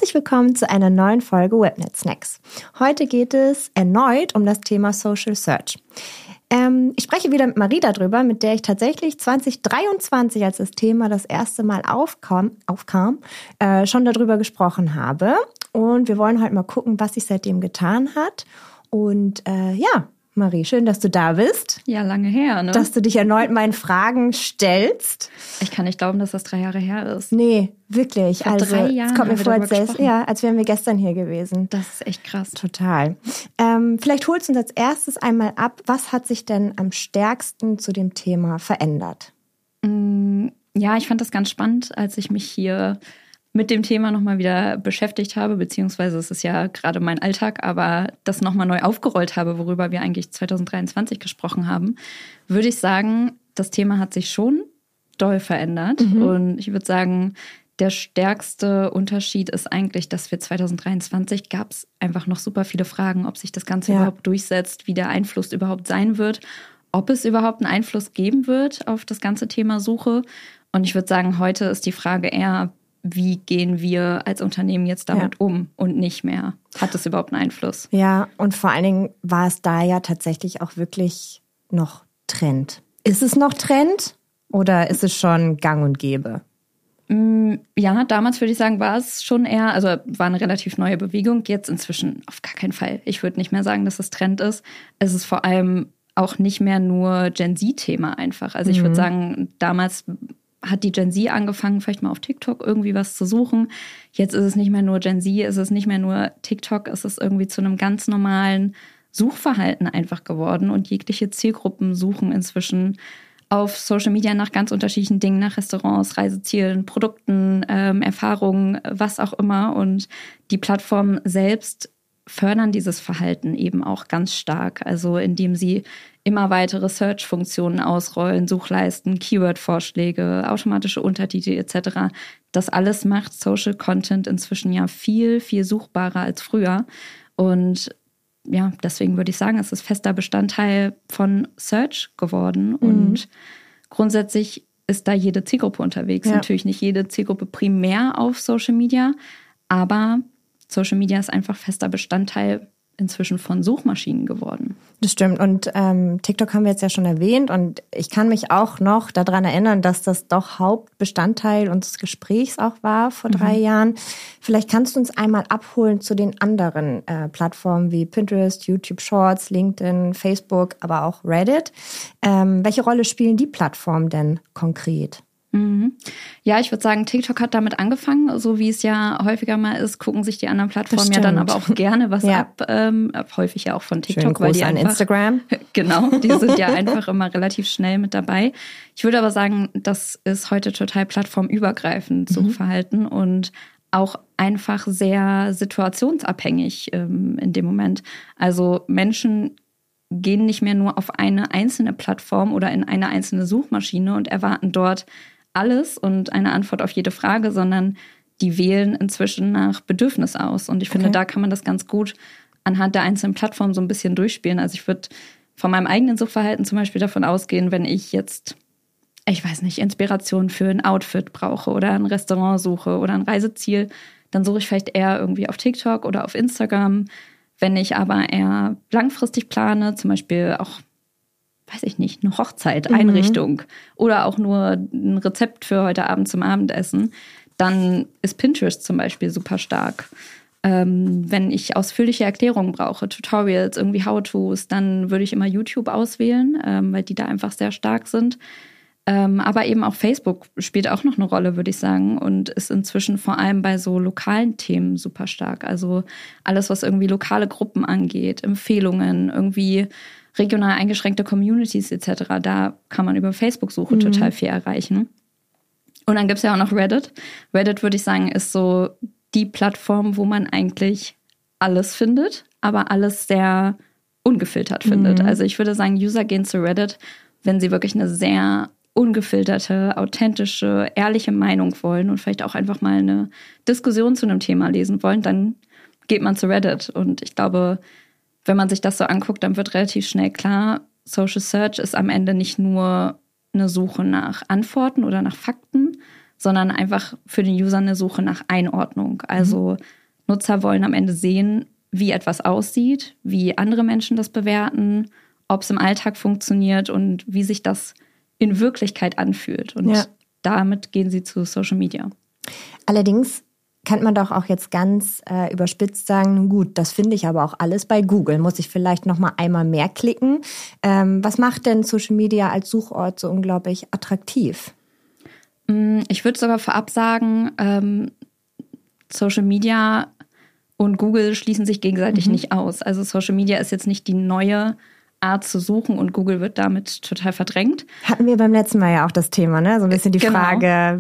Herzlich willkommen zu einer neuen Folge Webnet Snacks. Heute geht es erneut um das Thema Social Search. Ich spreche wieder mit Marie darüber, mit der ich tatsächlich 2023, als das Thema das erste Mal aufkam, schon darüber gesprochen habe. Und wir wollen heute mal gucken, was sich seitdem getan hat. Und Marie, schön, dass du da bist. Ja, lange her, ne? Dass du dich erneut meinen Fragen stellst. Ich kann nicht glauben, dass das 3 Jahre her ist. Nee, wirklich. Vor 3 Jahren es kommt mir vor, als wären wir gestern hier gewesen. Das ist echt krass. Total. Vielleicht holst du uns als erstes einmal ab, was hat sich denn am stärksten zu dem Thema verändert? Ja, ich fand das ganz spannend, als ich mich hier mit dem Thema nochmal wieder beschäftigt habe, beziehungsweise es ist ja gerade mein Alltag, aber das nochmal neu aufgerollt habe, worüber wir eigentlich 2023 gesprochen haben, würde ich sagen, das Thema hat sich schon doll verändert. Und ich würde sagen, der stärkste Unterschied ist eigentlich, dass wir 2023 gab es einfach noch super viele Fragen, ob sich das Ganze überhaupt durchsetzt, wie der Einfluss überhaupt sein wird, ob es überhaupt einen Einfluss geben wird auf das ganze Thema Suche. Und ich würde sagen, heute ist die Frage eher, wie gehen wir als Unternehmen jetzt damit um und nicht mehr? Hat das überhaupt einen Einfluss? Ja, und vor allen Dingen war es da ja tatsächlich auch wirklich noch Trend. Ist es noch Trend oder ist es schon gang und gäbe? Ja, damals würde ich sagen, war es schon eher, also war eine relativ neue Bewegung. Jetzt inzwischen auf gar keinen Fall. Ich würde nicht mehr sagen, dass es Trend ist. Es ist vor allem auch nicht mehr nur Gen Z-Thema einfach. Also ich würde sagen, damals hat die Gen Z angefangen, vielleicht mal auf TikTok irgendwie was zu suchen. Jetzt ist es nicht mehr nur Gen Z, es ist nicht mehr nur TikTok, es ist irgendwie zu einem ganz normalen Suchverhalten einfach geworden. Und jegliche Zielgruppen suchen inzwischen auf Social Media nach ganz unterschiedlichen Dingen, nach Restaurants, Reisezielen, Produkten, Erfahrungen, was auch immer. Und die Plattformen selbst fördern dieses Verhalten eben auch ganz stark. Also indem sie immer weitere Search-Funktionen ausrollen, Suchleisten, Keyword-Vorschläge, automatische Untertitel etc. Das alles macht Social Content inzwischen ja viel, viel suchbarer als früher. Und ja, deswegen würde ich sagen, es ist fester Bestandteil von Search geworden. Und grundsätzlich ist da jede Zielgruppe unterwegs. Natürlich nicht jede Zielgruppe primär auf Social Media, aber Social Media ist einfach fester Bestandteil inzwischen von Suchmaschinen geworden. Das stimmt. Und TikTok haben wir jetzt ja schon erwähnt. Und ich kann mich auch noch daran erinnern, dass das doch Hauptbestandteil unseres Gesprächs auch war vor 3 Jahren. Vielleicht kannst du uns einmal abholen zu den anderen Plattformen wie Pinterest, YouTube Shorts, LinkedIn, Facebook, aber auch Reddit. Welche Rolle spielen die Plattformen denn konkret? Ja, ich würde sagen, TikTok hat damit angefangen, so wie es ja häufiger mal ist, gucken sich die anderen Plattformen ja dann aber auch gerne was ab. Häufig ja auch von TikTok, weil die an Instagram. Genau, die sind ja einfach immer relativ schnell mit dabei. Ich würde aber sagen, das ist heute total plattformübergreifend Suchverhalten und auch einfach sehr situationsabhängig in dem Moment. Also Menschen gehen nicht mehr nur auf eine einzelne Plattform oder in eine einzelne Suchmaschine und erwarten dort alles und eine Antwort auf jede Frage, sondern die wählen inzwischen nach Bedürfnis aus. Und ich finde, da kann man das ganz gut anhand der einzelnen Plattformen so ein bisschen durchspielen. Also ich würde von meinem eigenen Suchverhalten zum Beispiel davon ausgehen, wenn ich jetzt, ich weiß nicht, Inspiration für ein Outfit brauche oder ein Restaurant suche oder ein Reiseziel, dann suche ich vielleicht eher irgendwie auf TikTok oder auf Instagram. Wenn ich aber eher langfristig plane, zum Beispiel auch, weiß ich nicht, eine Hochzeit, Einrichtung oder auch nur ein Rezept für heute Abend zum Abendessen, dann ist Pinterest zum Beispiel super stark. Wenn ich ausführliche Erklärungen brauche, Tutorials, irgendwie How-Tos, dann würde ich immer YouTube auswählen, weil die da einfach sehr stark sind. Aber eben auch Facebook spielt auch noch eine Rolle, würde ich sagen, und ist inzwischen vor allem bei so lokalen Themen super stark. Also alles, was irgendwie lokale Gruppen angeht, Empfehlungen, irgendwie regional eingeschränkte Communities etc., da kann man über Facebook-Suche total viel erreichen. Und dann gibt es ja auch noch Reddit. Reddit, würde ich sagen, ist so die Plattform, wo man eigentlich alles findet, aber alles sehr ungefiltert findet. Also ich würde sagen, User gehen zu Reddit, wenn sie wirklich eine sehr ungefilterte, authentische, ehrliche Meinung wollen und vielleicht auch einfach mal eine Diskussion zu einem Thema lesen wollen, dann geht man zu Reddit. Und ich glaube, wenn man sich das so anguckt, dann wird relativ schnell klar, Social Search ist am Ende nicht nur eine Suche nach Antworten oder nach Fakten, sondern einfach für den User eine Suche nach Einordnung. Also Nutzer wollen am Ende sehen, wie etwas aussieht, wie andere Menschen das bewerten, ob es im Alltag funktioniert und wie sich das in Wirklichkeit anfühlt. Und damit gehen sie zu Social Media. Allerdings kann man doch auch jetzt ganz überspitzt sagen, gut, das finde ich aber auch alles bei Google. Muss ich vielleicht noch mal einmal mehr klicken? Was macht denn Social Media als Suchort so unglaublich attraktiv? Ich würde sogar vorab sagen, Social Media und Google schließen sich gegenseitig nicht aus. Also Social Media ist jetzt nicht die neue Art zu suchen und Google wird damit total verdrängt. Hatten wir beim letzten Mal ja auch das Thema, ne? So ein bisschen die Frage,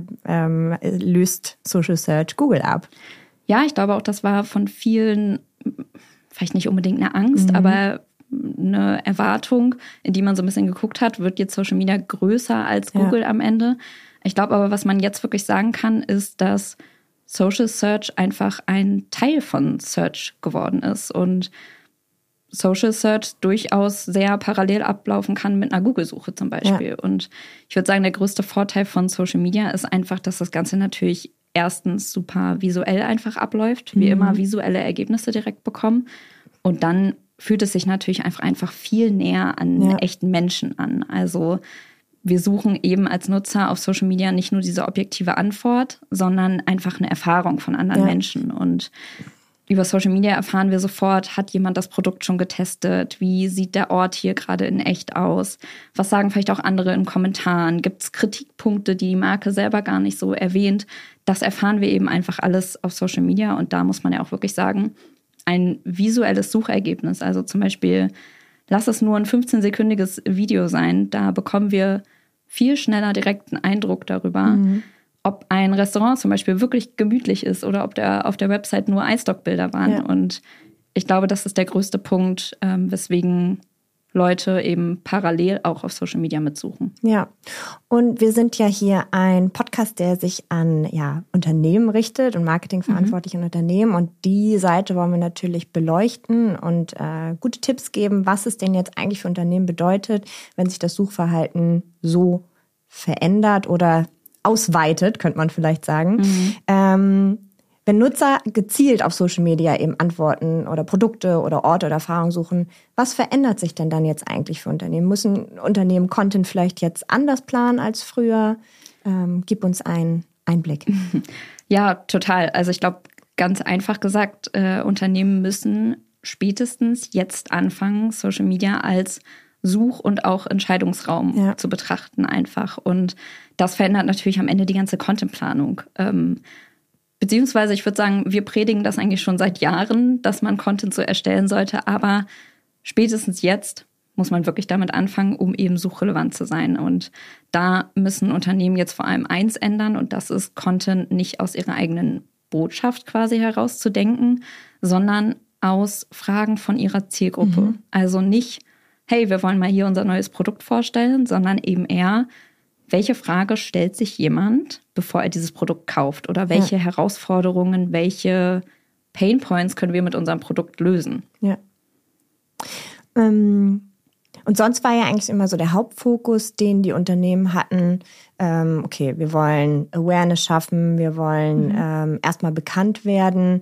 löst Social Search Google ab? Ja, ich glaube auch, das war von vielen, vielleicht nicht unbedingt eine Angst, aber eine Erwartung, in die man so ein bisschen geguckt hat, wird jetzt Social Media größer als Google am Ende. Ich glaube aber, was man jetzt wirklich sagen kann, ist, dass Social Search einfach ein Teil von Search geworden ist und Social Search durchaus sehr parallel ablaufen kann mit einer Google-Suche zum Beispiel. Ja. Und ich würde sagen, der größte Vorteil von Social Media ist einfach, dass das Ganze natürlich erstens super visuell einfach abläuft, wie immer visuelle Ergebnisse direkt bekommen. Und dann fühlt es sich natürlich einfach viel näher an echten Menschen an. Also wir suchen eben als Nutzer auf Social Media nicht nur diese objektive Antwort, sondern einfach eine Erfahrung von anderen Menschen. Und über Social Media erfahren wir sofort, hat jemand das Produkt schon getestet? Wie sieht der Ort hier gerade in echt aus? Was sagen vielleicht auch andere in Kommentaren? Gibt es Kritikpunkte, die die Marke selber gar nicht so erwähnt? Das erfahren wir eben einfach alles auf Social Media. Und da muss man ja auch wirklich sagen, ein visuelles Suchergebnis, also zum Beispiel, lass es nur ein 15-sekündiges Video sein, da bekommen wir viel schneller direkt einen Eindruck darüber, ob ein Restaurant zum Beispiel wirklich gemütlich ist oder ob auf der Website nur iStock-Bilder waren. Ja. Und ich glaube, das ist der größte Punkt, weswegen Leute eben parallel auch auf Social Media mitsuchen. Ja, und wir sind ja hier ein Podcast, der sich an Unternehmen richtet und marketingverantwortliche Unternehmen. Und die Seite wollen wir natürlich beleuchten und gute Tipps geben, was es denn jetzt eigentlich für Unternehmen bedeutet, wenn sich das Suchverhalten so verändert oder ausweitet, könnte man vielleicht sagen. Wenn Nutzer gezielt auf Social Media eben Antworten oder Produkte oder Orte oder Erfahrungen suchen, was verändert sich denn dann jetzt eigentlich für Unternehmen? Müssen Unternehmen Content vielleicht jetzt anders planen als früher? Gib uns einen Einblick. Ja, total. Also ich glaube, ganz einfach gesagt, Unternehmen müssen spätestens jetzt anfangen, Social Media als Such- und auch Entscheidungsraum zu betrachten einfach. Und das verändert natürlich am Ende die ganze Contentplanung. Beziehungsweise ich würde sagen, wir predigen das eigentlich schon seit Jahren, dass man Content so erstellen sollte. Aber spätestens jetzt muss man wirklich damit anfangen, um eben suchrelevant zu sein. Und da müssen Unternehmen jetzt vor allem eins ändern. Und das ist, Content nicht aus ihrer eigenen Botschaft quasi herauszudenken, sondern aus Fragen von ihrer Zielgruppe. Also nicht, hey, wir wollen mal hier unser neues Produkt vorstellen, sondern eben eher, welche Frage stellt sich jemand, bevor er dieses Produkt kauft? Oder welche Herausforderungen, welche Painpoints können wir mit unserem Produkt lösen? Ja. Und sonst war ja eigentlich immer so der Hauptfokus, den die Unternehmen hatten. Okay, wir wollen Awareness schaffen, wir wollen erstmal bekannt werden.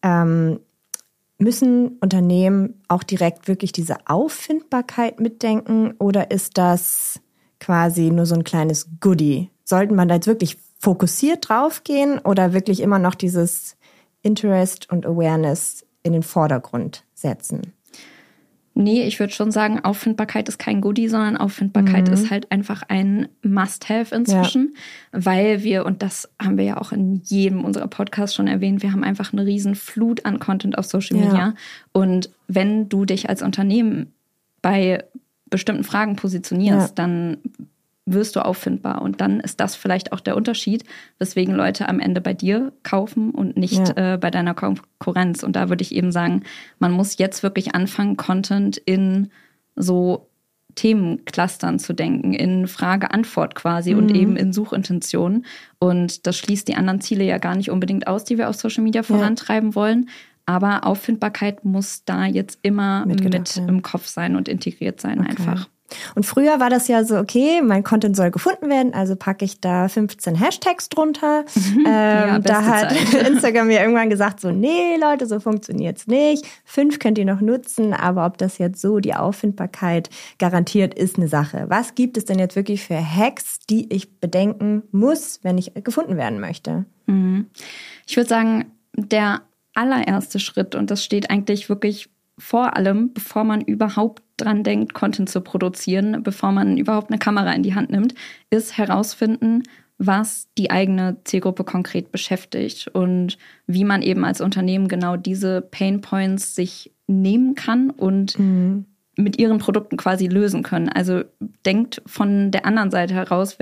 Müssen Unternehmen auch direkt wirklich diese Auffindbarkeit mitdenken oder ist das quasi nur so ein kleines Goodie? Sollten man da jetzt wirklich fokussiert drauf gehen oder wirklich immer noch dieses Interest und Awareness in den Vordergrund setzen? Nee, ich würde schon sagen, Auffindbarkeit ist kein Goodie, sondern Auffindbarkeit ist halt einfach ein Must-Have inzwischen, weil wir, und das haben wir ja auch in jedem unserer Podcasts schon erwähnt, wir haben einfach eine riesen Flut an Content auf Social Media. Und wenn du dich als Unternehmen bei bestimmten Fragen positionierst, dann wirst du auffindbar. Und dann ist das vielleicht auch der Unterschied, weswegen Leute am Ende bei dir kaufen und nicht bei deiner Konkurrenz. Und da würde ich eben sagen, man muss jetzt wirklich anfangen, Content in so Themenclustern zu denken, in Frage-Antwort quasi und eben in Suchintentionen. Und das schließt die anderen Ziele ja gar nicht unbedingt aus, die wir auf Social Media vorantreiben wollen. Aber Auffindbarkeit muss da jetzt immer mit im Kopf sein und integriert sein einfach. Und früher war das ja so, okay, mein Content soll gefunden werden, also packe ich da 15 Hashtags drunter. Da hat Instagram mir irgendwann gesagt, so, nee, Leute, so funktioniert's nicht. 5 könnt ihr noch nutzen, aber ob das jetzt so die Auffindbarkeit garantiert, ist eine Sache. Was gibt es denn jetzt wirklich für Hacks, die ich bedenken muss, wenn ich gefunden werden möchte? Ich würde sagen, der allererste Schritt, und das steht eigentlich wirklich vor allem, bevor man überhaupt dran denkt, Content zu produzieren, bevor man überhaupt eine Kamera in die Hand nimmt, ist herausfinden, was die eigene Zielgruppe konkret beschäftigt und wie man eben als Unternehmen genau diese Painpoints sich nehmen kann und mit ihren Produkten quasi lösen können. Also denkt von der anderen Seite heraus,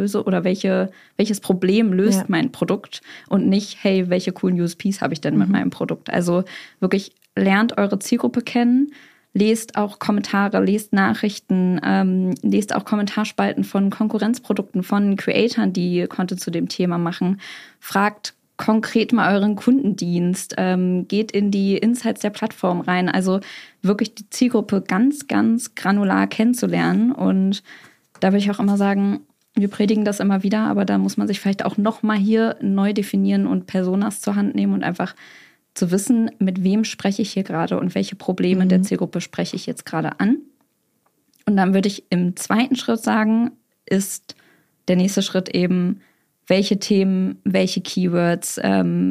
welches Problem löst mein Produkt und nicht, hey, welche coolen USPs habe ich denn mit meinem Produkt? Also wirklich lernt eure Zielgruppe kennen, lest auch Kommentare, lest Nachrichten, lest auch Kommentarspalten von Konkurrenzprodukten, von Creatoren, die Content zu dem Thema machen. Fragt konkret mal euren Kundendienst, geht in die Insights der Plattform rein. Also wirklich die Zielgruppe ganz, ganz granular kennenzulernen. Und da würde ich auch immer sagen, wir predigen das immer wieder, aber da muss man sich vielleicht auch noch mal hier neu definieren und Personas zur Hand nehmen und einfach zu wissen, mit wem spreche ich hier gerade und welche Probleme der Zielgruppe spreche ich jetzt gerade an. Und dann würde ich im zweiten Schritt sagen, ist der nächste Schritt eben, welche Themen, welche Keywords,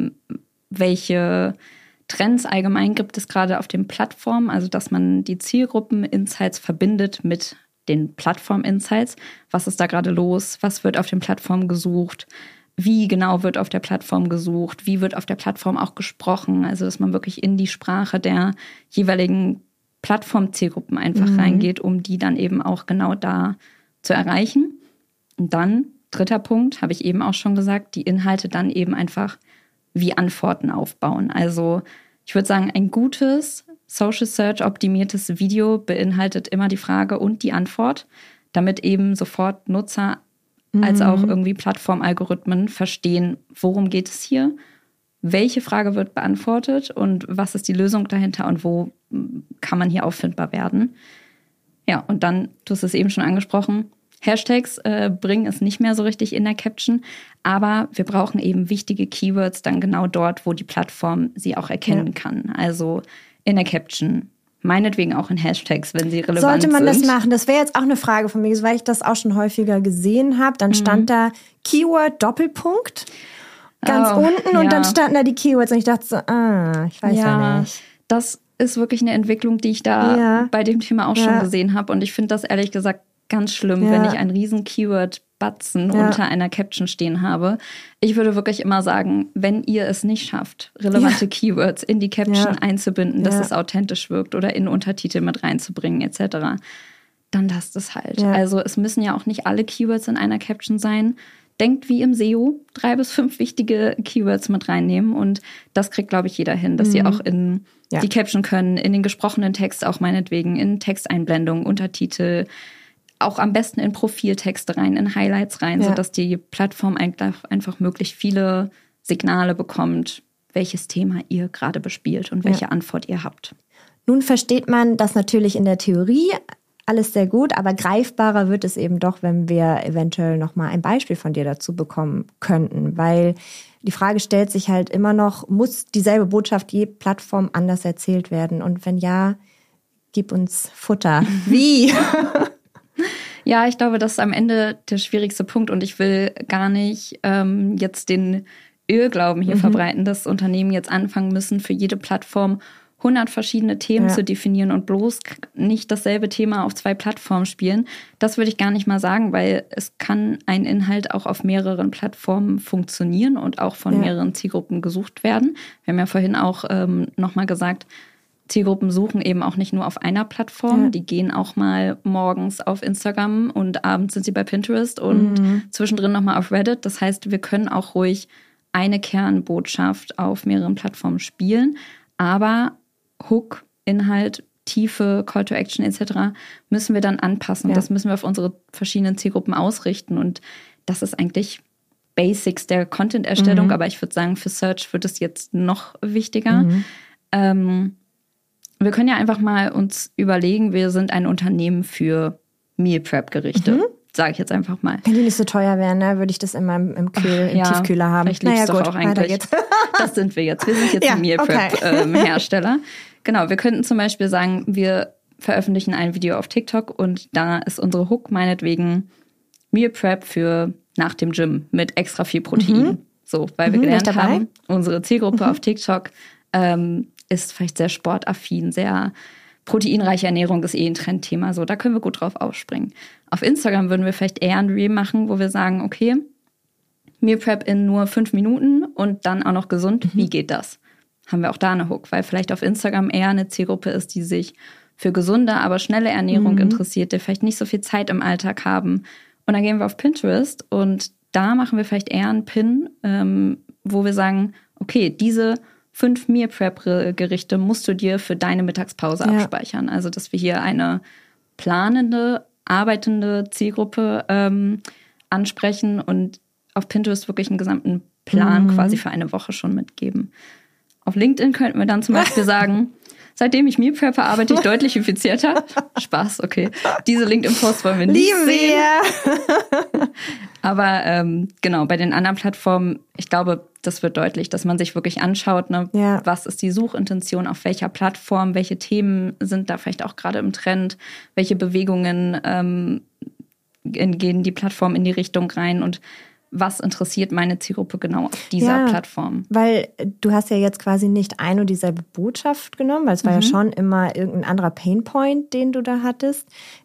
welche Trends allgemein gibt es gerade auf den Plattformen. Also dass man die Zielgruppen-Insights verbindet mit den Plattform-Insights. Was ist da gerade los? Was wird auf den Plattformen gesucht? Wie genau wird auf der Plattform gesucht? Wie wird auf der Plattform auch gesprochen? Also, dass man wirklich in die Sprache der jeweiligen Plattformzielgruppen einfach reingeht, um die dann eben auch genau da zu erreichen. Und dann, dritter Punkt, habe ich eben auch schon gesagt, die Inhalte dann eben einfach wie Antworten aufbauen. Also, ich würde sagen, ein gutes Social Search optimiertes Video beinhaltet immer die Frage und die Antwort, damit eben sofort Nutzer als auch irgendwie Plattformalgorithmen verstehen, worum geht es hier, welche Frage wird beantwortet und was ist die Lösung dahinter und wo kann man hier auffindbar werden. Ja, und dann, du hast es eben schon angesprochen, Hashtags bringen es nicht mehr so richtig in der Caption, aber wir brauchen eben wichtige Keywords dann genau dort, wo die Plattform sie auch erkennen kann. Also in der Caption, meinetwegen auch in Hashtags, wenn sie relevant sind. Sollte man das machen? Das wäre jetzt auch eine Frage von mir, weil ich das auch schon häufiger gesehen habe. Dann stand da Keyword Doppelpunkt ganz unten und dann standen da die Keywords und ich dachte so, ich weiß ja nicht. Das ist wirklich eine Entwicklung, die ich da bei dem Thema auch schon gesehen habe und ich finde das ehrlich gesagt ganz schlimm, wenn ich einen riesen Keyword-Batzen unter einer Caption stehen habe. Ich würde wirklich immer sagen, wenn ihr es nicht schafft, relevante Keywords in die Caption einzubinden, dass es authentisch wirkt oder in Untertitel mit reinzubringen etc., dann lasst es halt. Ja. Also es müssen ja auch nicht alle Keywords in einer Caption sein. Denkt wie im SEO, 3 bis 5 wichtige Keywords mit reinnehmen und das kriegt, glaube ich, jeder hin, dass sie auch in die Caption können, in den gesprochenen Text auch meinetwegen, in Texteinblendungen, Untertitel, auch am besten in Profiltexte rein, in Highlights rein, sodass die Plattform einfach möglichst viele Signale bekommt, welches Thema ihr gerade bespielt und welche Antwort ihr habt. Nun versteht man das natürlich in der Theorie alles sehr gut, aber greifbarer wird es eben doch, wenn wir eventuell nochmal ein Beispiel von dir dazu bekommen könnten, weil die Frage stellt sich halt immer noch, muss dieselbe Botschaft je Plattform anders erzählt werden? Und wenn ja, gib uns Futter. Wie? Ja, ich glaube, das ist am Ende der schwierigste Punkt und ich will gar nicht jetzt den Irrglauben hier verbreiten, dass Unternehmen jetzt anfangen müssen, für jede Plattform 100 verschiedene Themen zu definieren und bloß nicht dasselbe Thema auf 2 Plattformen spielen. Das würde ich gar nicht mal sagen, weil es kann ein Inhalt auch auf mehreren Plattformen funktionieren und auch von mehreren Zielgruppen gesucht werden. Wir haben ja vorhin auch nochmal gesagt, Zielgruppen suchen eben auch nicht nur auf einer Plattform. Die gehen auch mal morgens auf Instagram und abends sind sie bei Pinterest und zwischendrin nochmal auf Reddit. Das heißt, wir können auch ruhig eine Kernbotschaft auf mehreren Plattformen spielen. Aber Hook, Inhalt, Tiefe, Call to Action etc. müssen wir dann anpassen. Das müssen wir auf unsere verschiedenen Zielgruppen ausrichten. Und das ist eigentlich Basics der Content-Erstellung. Aber ich würde sagen, für Search wird es jetzt noch wichtiger. Wir können ja einfach mal uns überlegen, wir sind ein Unternehmen für Meal Prep Gerichte. Sage ich jetzt einfach mal. Wenn die nicht so teuer wären, ne, würde ich das immer im Tiefkühler haben. Vielleicht liebst du doch auch eigentlich. Das sind wir jetzt. Wir sind jetzt ein Meal Prep Hersteller. Genau, wir könnten zum Beispiel sagen, wir veröffentlichen ein Video auf TikTok und da ist unsere Hook meinetwegen Meal Prep für nach dem Gym mit extra viel Protein. So, weil wir gelernt haben, unsere Zielgruppe auf TikTok ist vielleicht sehr sportaffin, sehr proteinreiche Ernährung ist ein Trendthema. So, da können wir gut drauf aufspringen. Auf Instagram würden wir vielleicht eher ein Reel machen, wo wir sagen, okay, Meal Prep in nur 5 Minuten und dann auch noch gesund. Wie geht das? Haben wir auch da eine Hook, weil vielleicht auf Instagram eher eine Zielgruppe ist, die sich für gesunde, aber schnelle Ernährung interessiert, die vielleicht nicht so viel Zeit im Alltag haben. Und dann gehen wir auf Pinterest und da machen wir vielleicht eher einen Pin, wo wir sagen, okay, diese 5 Meal Prep-Gerichte musst du dir für deine Mittagspause abspeichern. Also, dass wir hier eine planende, arbeitende Zielgruppe ansprechen und auf Pinterest wirklich einen gesamten Plan quasi für eine Woche schon mitgeben. Auf LinkedIn könnten wir dann zum Beispiel sagen, seitdem ich Meal Prep arbeite ich deutlich effizienter. Spaß, okay. Diese LinkedIn-Posts wollen wir nicht sehen. Aber genau, bei den anderen Plattformen, ich glaube, das wird deutlich, dass man sich wirklich anschaut, ne, was ist die Suchintention, auf welcher Plattform, welche Themen sind da vielleicht auch gerade im Trend, welche Bewegungen gehen die Plattform in die Richtung rein und was interessiert meine Zielgruppe genau auf dieser Plattform? Weil du hast ja jetzt quasi nicht ein und dieselbe Botschaft genommen, weil es war ja schon immer irgendein anderer Painpoint, den du da hattest,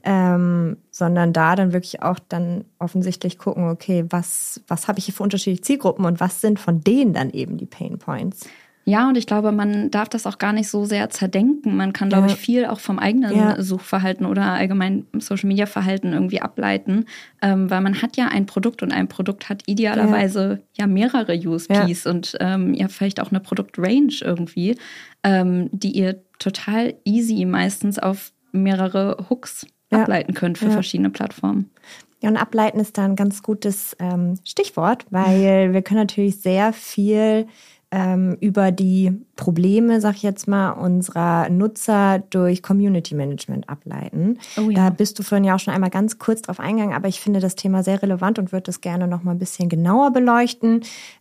sondern da dann wirklich auch dann offensichtlich gucken, okay, was habe ich hier für unterschiedliche Zielgruppen und was sind von denen dann eben die Painpoints? Ja, und ich glaube, man darf das auch gar nicht so sehr zerdenken. Man kann, glaube ich, viel auch vom eigenen Suchverhalten oder allgemein Social-Media-Verhalten irgendwie ableiten, weil man hat ja ein Produkt und ein Produkt hat idealerweise mehrere USPs und ihr vielleicht auch eine Produktrange irgendwie, die ihr total easy meistens auf mehrere Hooks ableiten könnt für verschiedene Plattformen. Ja, und ableiten ist da ein ganz gutes Stichwort, weil wir können natürlich sehr viel über die Probleme, sag ich jetzt mal, unserer Nutzer durch Community Management ableiten. Oh ja. Da bist du vorhin ja auch schon einmal ganz kurz drauf eingegangen, aber ich finde das Thema sehr relevant und würde das gerne noch mal ein bisschen genauer beleuchten.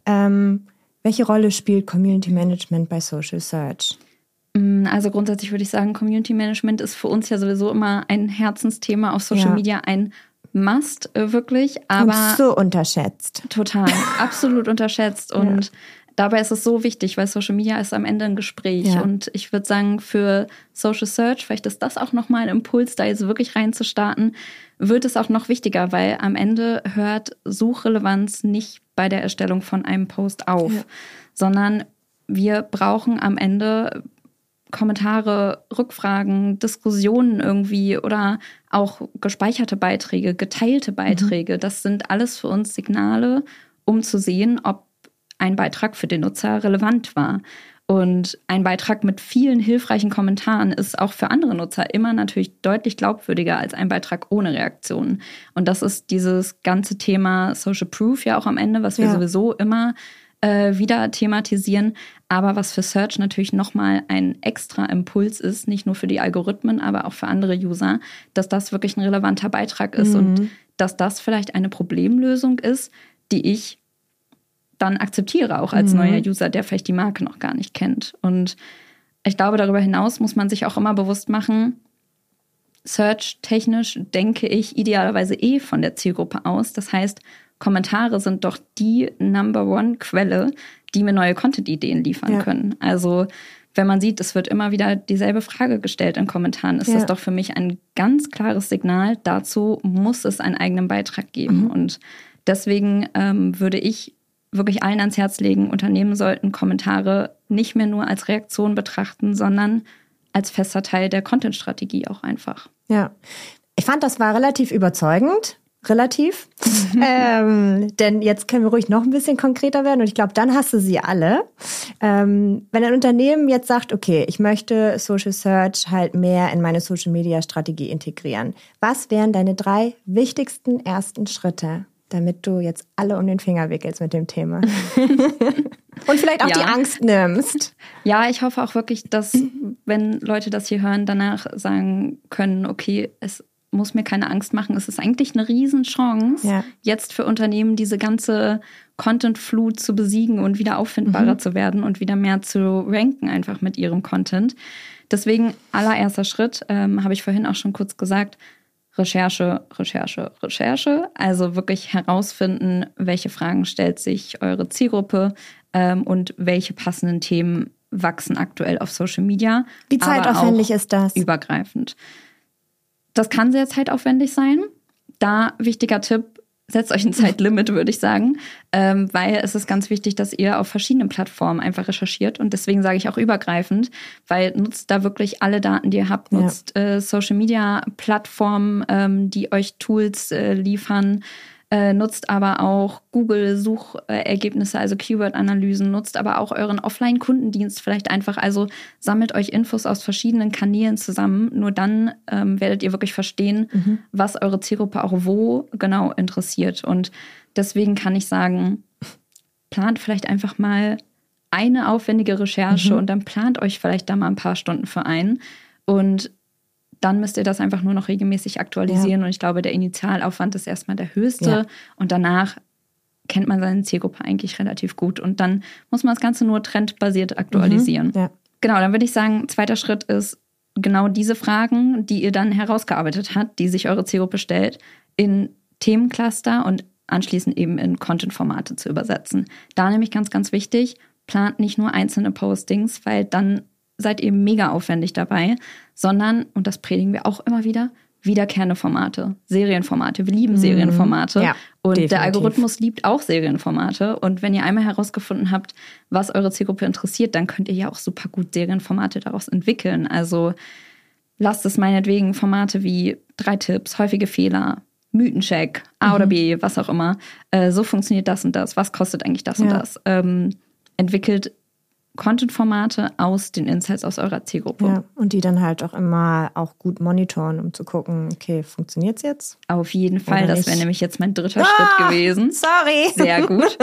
Welche Rolle spielt Community Management bei Social Search? Also grundsätzlich würde ich sagen, Community Management ist für uns ja sowieso immer ein Herzensthema auf Social Media, ein Must wirklich. Aber und so unterschätzt. Total, absolut unterschätzt und dabei ist es so wichtig, weil Social Media ist am Ende ein Gespräch. Ja. Und ich würde sagen, für Social Search, vielleicht ist das auch nochmal ein Impuls, da jetzt wirklich reinzustarten, wird es auch noch wichtiger, weil am Ende hört Suchrelevanz nicht bei der Erstellung von einem Post auf, sondern wir brauchen am Ende Kommentare, Rückfragen, Diskussionen irgendwie oder auch gespeicherte Beiträge, geteilte Beiträge. Das sind alles für uns Signale, um zu sehen, ob ein Beitrag für den Nutzer relevant war. Und ein Beitrag mit vielen hilfreichen Kommentaren ist auch für andere Nutzer immer natürlich deutlich glaubwürdiger als ein Beitrag ohne Reaktionen. Und das ist dieses ganze Thema Social Proof ja auch am Ende, was wir sowieso immer wieder thematisieren, aber was für Search natürlich nochmal ein extra Impuls ist, nicht nur für die Algorithmen, aber auch für andere User, dass das wirklich ein relevanter Beitrag ist und dass das vielleicht eine Problemlösung ist, die ich dann akzeptiere, auch als neuer User, der vielleicht die Marke noch gar nicht kennt. Und ich glaube, darüber hinaus muss man sich auch immer bewusst machen, Search-technisch denke ich idealerweise von der Zielgruppe aus. Das heißt, Kommentare sind doch die Number-One-Quelle, die mir neue Content-Ideen liefern können. Also wenn man sieht, es wird immer wieder dieselbe Frage gestellt in Kommentaren, ist das doch für mich ein ganz klares Signal. Dazu muss es einen eigenen Beitrag geben. Und deswegen würde ich wirklich allen ans Herz legen, Unternehmen sollten Kommentare nicht mehr nur als Reaktion betrachten, sondern als fester Teil der Content-Strategie auch einfach. Ja, ich fand, das war relativ überzeugend. Relativ. Denn jetzt können wir ruhig noch ein bisschen konkreter werden und ich glaube, dann hast du sie alle. Wenn ein Unternehmen jetzt sagt, okay, ich möchte Social Search halt mehr in meine Social Media Strategie integrieren. Was wären deine 3 wichtigsten ersten Schritte, damit du jetzt alle um den Finger wickelst mit dem Thema? Und vielleicht auch die Angst nimmst. Ja, ich hoffe auch wirklich, dass, wenn Leute das hier hören, danach sagen können, okay, es muss mir keine Angst machen. Es ist eigentlich eine Riesenchance, jetzt für Unternehmen diese ganze Content-Flut zu besiegen und wieder auffindbarer zu werden und wieder mehr zu ranken einfach mit ihrem Content. Deswegen allererster Schritt, habe ich vorhin auch schon kurz gesagt, Recherche. Also wirklich herausfinden, welche Fragen stellt sich eure Zielgruppe und welche passenden Themen wachsen aktuell auf Social Media. Wie zeitaufwendig ist das? Übergreifend. Das kann sehr zeitaufwendig sein. Da wichtiger Tipp, setzt euch ein Zeitlimit, würde ich sagen, weil es ist ganz wichtig, dass ihr auf verschiedenen Plattformen einfach recherchiert und deswegen sage ich auch übergreifend, weil nutzt da wirklich alle Daten, die ihr habt, nutzt Social-Media-Plattformen, die euch Tools liefern, nutzt aber auch Google-Suchergebnisse, also Keyword-Analysen, nutzt aber auch euren Offline-Kundendienst vielleicht einfach, also sammelt euch Infos aus verschiedenen Kanälen zusammen, nur dann werdet ihr wirklich verstehen, was eure Zielgruppe auch wo genau interessiert und deswegen kann ich sagen, plant vielleicht einfach mal eine aufwendige Recherche und dann plant euch vielleicht da mal ein paar Stunden für ein und dann müsst ihr das einfach nur noch regelmäßig aktualisieren. Und ich glaube, der Initialaufwand ist erstmal der höchste. Und danach kennt man seine Zielgruppe eigentlich relativ gut. Und dann muss man das Ganze nur trendbasiert aktualisieren. Genau, dann würde ich sagen, zweiter Schritt ist genau diese Fragen, die ihr dann herausgearbeitet habt, die sich eure Zielgruppe stellt, in Themencluster und anschließend eben in Content-Formate zu übersetzen. Da nämlich ganz, ganz wichtig, plant nicht nur einzelne Postings, weil dann seid ihr mega aufwendig dabei, sondern, und das predigen wir auch immer wieder, wiederkehrende Formate, Serienformate. Wir lieben Serienformate. Ja, und definitiv. Der Algorithmus liebt auch Serienformate. Und wenn ihr einmal herausgefunden habt, was eure Zielgruppe interessiert, dann könnt ihr ja auch super gut Serienformate daraus entwickeln. Also lasst es meinetwegen Formate wie 3 Tipps, häufige Fehler, Mythencheck, A oder B, was auch immer. So funktioniert das und das. Was kostet eigentlich das und das? Entwickelt Content-Formate aus den Insights aus eurer Zielgruppe. Ja, und die dann halt auch immer auch gut monitoren, um zu gucken, okay, funktioniert's jetzt? Auf jeden Fall, das wäre nämlich jetzt mein dritter Schritt gewesen. Sorry. Sehr gut.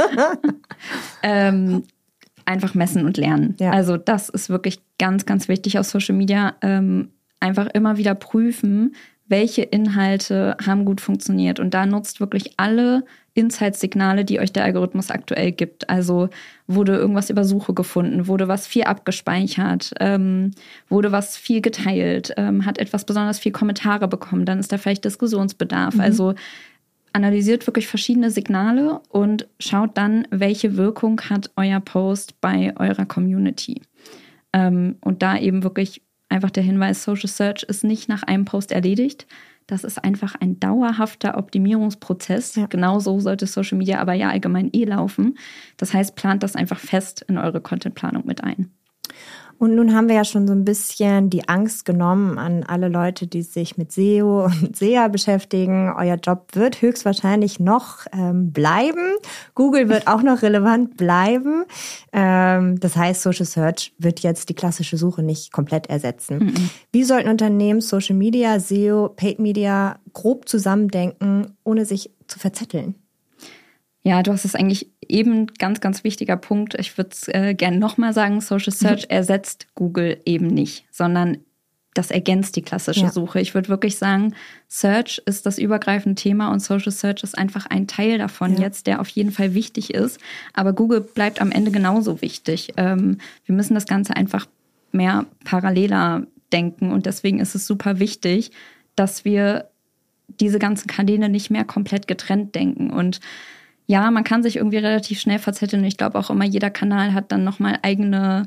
Einfach messen und lernen. Ja. Also das ist wirklich ganz, ganz wichtig auf Social Media. Einfach immer wieder prüfen, welche Inhalte haben gut funktioniert. Und da nutzt wirklich alle Insights-Signale, die euch der Algorithmus aktuell gibt. Also wurde irgendwas über Suche gefunden, wurde was viel abgespeichert, wurde was viel geteilt, hat etwas besonders viel Kommentare bekommen, dann ist da vielleicht Diskussionsbedarf. Also analysiert wirklich verschiedene Signale und schaut dann, welche Wirkung hat euer Post bei eurer Community. Und da eben wirklich einfach der Hinweis, Social Search ist nicht nach einem Post erledigt. Das ist einfach ein dauerhafter Optimierungsprozess. Ja. Genauso sollte Social Media aber ja allgemein laufen. Das heißt, plant das einfach fest in eure Contentplanung mit ein. Und nun haben wir ja schon so ein bisschen die Angst genommen an alle Leute, die sich mit SEO und SEA beschäftigen. Euer Job wird höchstwahrscheinlich noch bleiben. Google wird auch noch relevant bleiben. Das heißt, Social Search wird jetzt die klassische Suche nicht komplett ersetzen. Wie sollten Unternehmen Social Media, SEO, Paid Media grob zusammendenken, ohne sich zu verzetteln? Ja, du hast es eigentlich eben ganz, ganz wichtiger Punkt. Ich würde es gerne nochmal sagen, Social Search ersetzt Google eben nicht, sondern das ergänzt die klassische Suche. Ich würde wirklich sagen, Search ist das übergreifende Thema und Social Search ist einfach ein Teil davon jetzt, der auf jeden Fall wichtig ist. Aber Google bleibt am Ende genauso wichtig. Wir müssen das Ganze einfach mehr paralleler denken und deswegen ist es super wichtig, dass wir diese ganzen Kanäle nicht mehr komplett getrennt denken. Und ja, man kann sich irgendwie relativ schnell verzetteln. Ich glaube auch immer, jeder Kanal hat dann nochmal eigene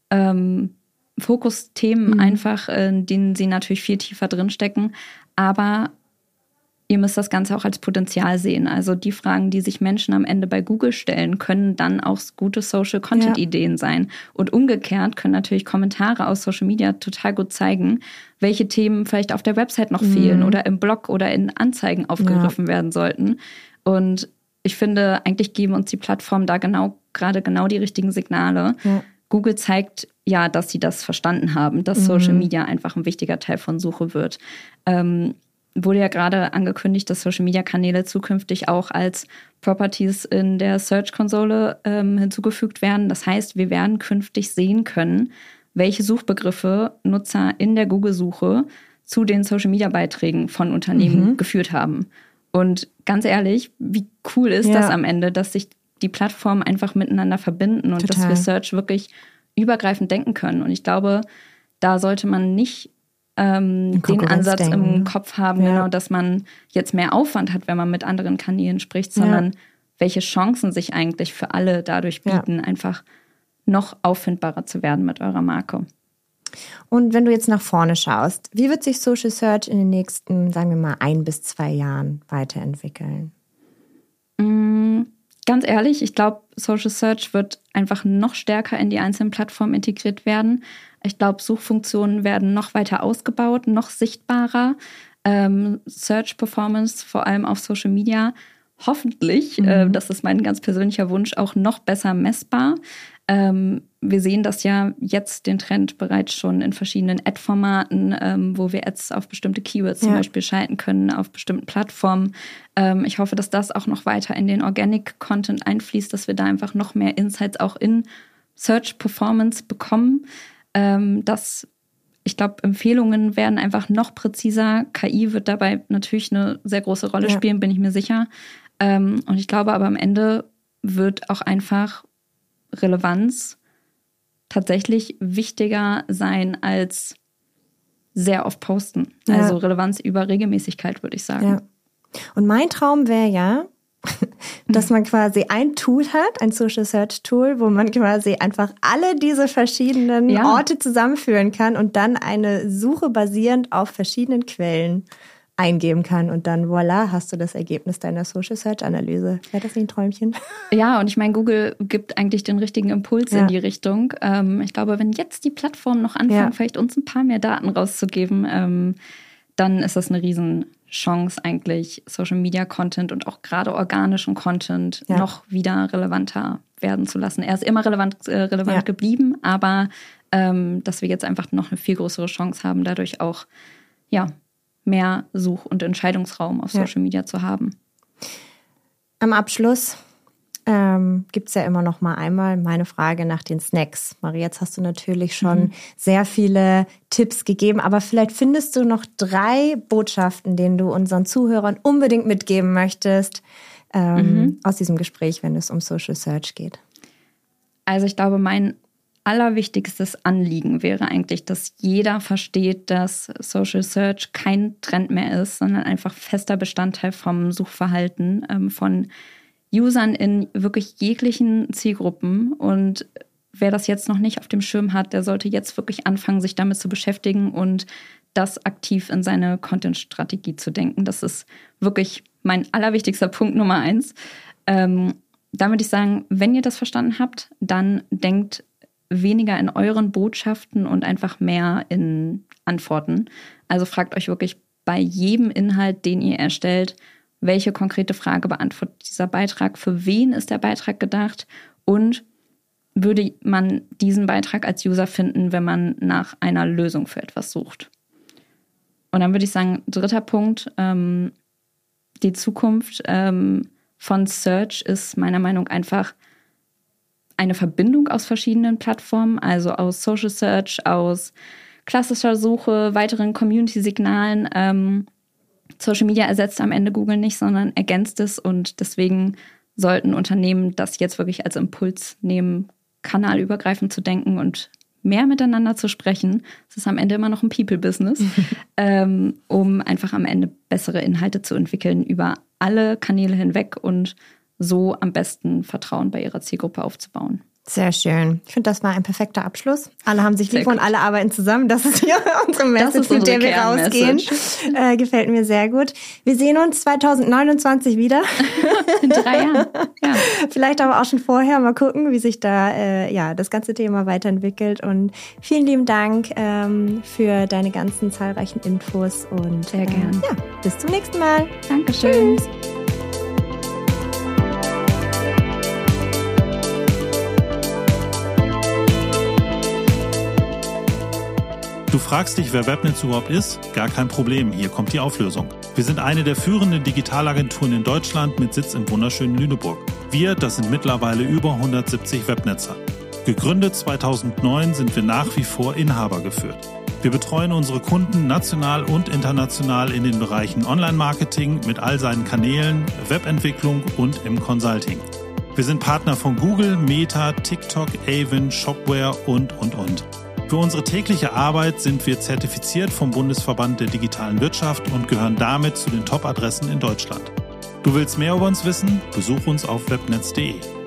Fokusthemen einfach, in denen sie natürlich viel tiefer drinstecken. Aber ihr müsst das Ganze auch als Potenzial sehen. Also die Fragen, die sich Menschen am Ende bei Google stellen, können dann auch gute Social-Content-Ideen sein. Und umgekehrt können natürlich Kommentare aus Social Media total gut zeigen, welche Themen vielleicht auf der Website noch fehlen oder im Blog oder in Anzeigen aufgegriffen werden sollten. Und ich finde, eigentlich geben uns die Plattformen da gerade die richtigen Signale. Ja. Google zeigt ja, dass sie das verstanden haben, dass Social Media einfach ein wichtiger Teil von Suche wird. Wurde ja gerade angekündigt, dass Social Media Kanäle zukünftig auch als Properties in der Search-Konsole hinzugefügt werden. Das heißt, wir werden künftig sehen können, welche Suchbegriffe Nutzer in der Google-Suche zu den Social-Media-Beiträgen von Unternehmen geführt haben. Und ganz ehrlich, wie cool ist das am Ende, dass sich die Plattformen einfach miteinander verbinden und dass wir Search wirklich übergreifend denken können. Und ich glaube, da sollte man nicht den Ansatz im Kopf haben, genau, dass man jetzt mehr Aufwand hat, wenn man mit anderen Kanälen spricht, sondern welche Chancen sich eigentlich für alle dadurch bieten, einfach noch auffindbarer zu werden mit eurer Marke. Und wenn du jetzt nach vorne schaust, wie wird sich Social Search in den nächsten, sagen wir mal, 1 bis 2 Jahren weiterentwickeln? Ganz ehrlich, ich glaube, Social Search wird einfach noch stärker in die einzelnen Plattformen integriert werden. Ich glaube, Suchfunktionen werden noch weiter ausgebaut, noch sichtbarer. Search Performance, vor allem auf Social Media, hoffentlich, das ist mein ganz persönlicher Wunsch, auch noch besser messbar. Wir sehen das ja jetzt, den Trend bereits schon in verschiedenen Ad-Formaten, wo wir Ads auf bestimmte Keywords zum Beispiel schalten können, auf bestimmten Plattformen. Ich hoffe, dass das auch noch weiter in den Organic-Content einfließt, dass wir da einfach noch mehr Insights auch in Search-Performance bekommen. Ich glaube, Empfehlungen werden einfach noch präziser. KI wird dabei natürlich eine sehr große Rolle spielen, bin ich mir sicher. Und ich glaube aber am Ende wird auch einfach Relevanz tatsächlich wichtiger sein als sehr oft posten. Also Relevanz über Regelmäßigkeit, würde ich sagen. Ja. Und mein Traum wäre dass man quasi ein Tool hat, ein Social Search Tool, wo man quasi einfach alle diese verschiedenen Orte zusammenführen kann und dann eine Suche basierend auf verschiedenen Quellen eingeben kann und dann voilà, hast du das Ergebnis deiner Social Search Analyse. Wäre das nicht ein Träumchen? Ja, und ich meine, Google gibt eigentlich den richtigen Impuls in die Richtung. Ich glaube, wenn jetzt die Plattformen noch anfangen, vielleicht uns ein paar mehr Daten rauszugeben, dann ist das eine Riesenchance eigentlich, Social Media Content und auch gerade organischen Content noch wieder relevanter werden zu lassen. Er ist immer relevant geblieben, aber dass wir jetzt einfach noch eine viel größere Chance haben, dadurch auch mehr Such- und Entscheidungsraum auf Social Media zu haben. Am Abschluss gibt es ja immer noch mal einmal meine Frage nach den Snacks. Marie, jetzt hast du natürlich schon sehr viele Tipps gegeben, aber vielleicht findest du noch 3 Botschaften, denen du unseren Zuhörern unbedingt mitgeben möchtest aus diesem Gespräch, wenn es um Social Search geht. Also ich glaube, mein allerwichtigstes Anliegen wäre eigentlich, dass jeder versteht, dass Social Search kein Trend mehr ist, sondern einfach fester Bestandteil vom Suchverhalten von Usern in wirklich jeglichen Zielgruppen. Und wer das jetzt noch nicht auf dem Schirm hat, der sollte jetzt wirklich anfangen, sich damit zu beschäftigen und das aktiv in seine Content-Strategie zu denken. Das ist wirklich mein allerwichtigster Punkt Nummer 1. Dann würde ich sagen, wenn ihr das verstanden habt, dann denkt weniger in euren Botschaften und einfach mehr in Antworten. Also fragt euch wirklich bei jedem Inhalt, den ihr erstellt, welche konkrete Frage beantwortet dieser Beitrag, für wen ist der Beitrag gedacht und würde man diesen Beitrag als User finden, wenn man nach einer Lösung für etwas sucht. Und dann würde ich sagen, 3. Punkt, die Zukunft von Search ist meiner Meinung nach einfach eine Verbindung aus verschiedenen Plattformen, also aus Social Search, aus klassischer Suche, weiteren Community-Signalen. Social Media ersetzt am Ende Google nicht, sondern ergänzt es und deswegen sollten Unternehmen das jetzt wirklich als Impuls nehmen, kanalübergreifend zu denken und mehr miteinander zu sprechen. Es ist am Ende immer noch ein People-Business, um einfach am Ende bessere Inhalte zu entwickeln über alle Kanäle hinweg und so am besten Vertrauen bei ihrer Zielgruppe aufzubauen. Sehr schön. Ich finde, das war ein perfekter Abschluss. Alle haben sich lieb und alle arbeiten zusammen. Das ist hier unsere Message, mit der wir rausgehen. Gefällt mir sehr gut. Wir sehen uns 2029 wieder. In 3 Jahren. Ja. Vielleicht aber auch schon vorher. Mal gucken, wie sich da das ganze Thema weiterentwickelt. Und vielen lieben Dank für deine ganzen zahlreichen Infos. Und sehr gern. Bis zum nächsten Mal. Dankeschön. Tschüss. Du fragst dich, wer Webnetz überhaupt ist? Gar kein Problem, hier kommt die Auflösung. Wir sind eine der führenden Digitalagenturen in Deutschland mit Sitz im wunderschönen Lüneburg. Wir, das sind mittlerweile über 170 Webnetzer. Gegründet 2009 sind wir nach wie vor Inhaber geführt. Wir betreuen unsere Kunden national und international in den Bereichen Online-Marketing mit all seinen Kanälen, Webentwicklung und im Consulting. Wir sind Partner von Google, Meta, TikTok, Avon, Shopware und. Für unsere tägliche Arbeit sind wir zertifiziert vom Bundesverband der digitalen Wirtschaft und gehören damit zu den Top-Adressen in Deutschland. Du willst mehr über uns wissen? Besuch uns auf webnetz.de.